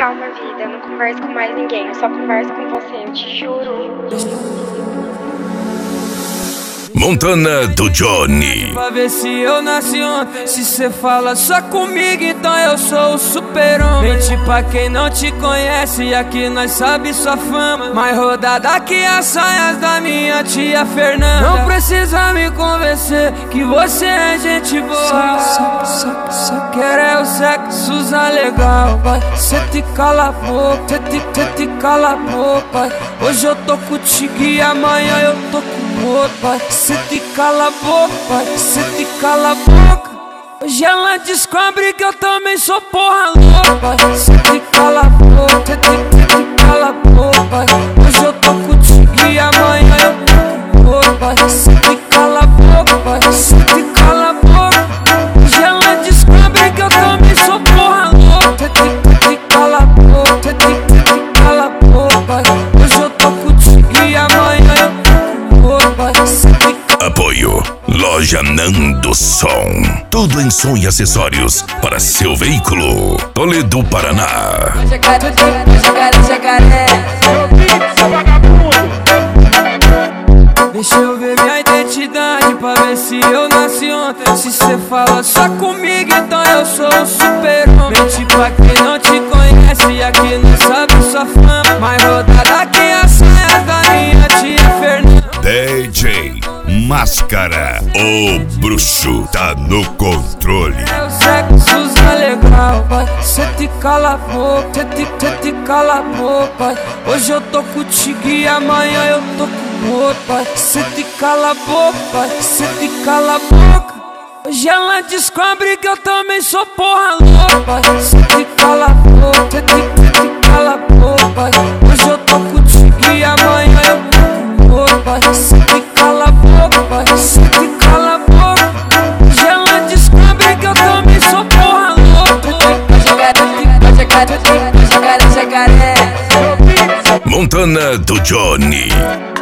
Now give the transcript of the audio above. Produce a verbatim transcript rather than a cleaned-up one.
Calma, vida, eu não converso com mais ninguém, eu só converso com você, eu te juro. Montana do Johnny. Pra ver se eu nasci ontem. Se cê fala só comigo, então eu sou o super-homem. Mente pra quem não te conhece, aqui nós sabe sua fama. Mais rodada que as saias da minha tia Fernanda. Não precisa me convencer que você é gente boa. Só, só, só quer é o sexo usar legal, vai. Cê te cala a boca, cê te, cê te cala a boca, vai. Hoje eu tô contigo e amanhã eu tô com outro, vai. Cê te cala a boca, vai. Cê te cala a boca. Hoje ela descobre que eu também sou porra louca, vai. Cê te cala a boca, cê te, cê te cala a boca, vai. Hoje eu tô contigo e amanhã eu tô com outro, vai. Cê te cala a boca, vai. Cê te cala a boca. Hoje ela descobre que eu também sou porra louca. Cê te, cê te cala a boca, cê te, cê te cala a boca, vai. Hoje eu tô contigo e amanhã eu tô com outro, vai. Cê te Apoio Loja Nando Som. Tudo em som e acessórios para seu veículo. Toledo, Paraná. Deixa eu ver minha identidade pra ver se eu nasci ontem. Se cê fala só comigo, então eu sou o super-homem. Mente pra quem não te conhece, aqui não sabe sua fama. Mais rodada que as saias da minha tia Fernanda. D J Máscara, o bruxo tá no controle. É o sexo usa legal, vai. Cê te cala a boca, cê te, cê te cala a boca, vai. Hoje eu tô contigo e amanhã eu tô com outro, vai. Cê te cala a boca, vai. Cê te cala a boca. Hoje ela descobre que eu também sou porra louca, vai. Cê te cala a boca, cê te, cê te cala a boca, vai. Hoje eu tô contigo e amanhã eu tô com outro, vai. Cê te cala a boca, vai. Cê te cala a boca. Hoje ela descobre que eu também sou porra louca. Montana do Johnny.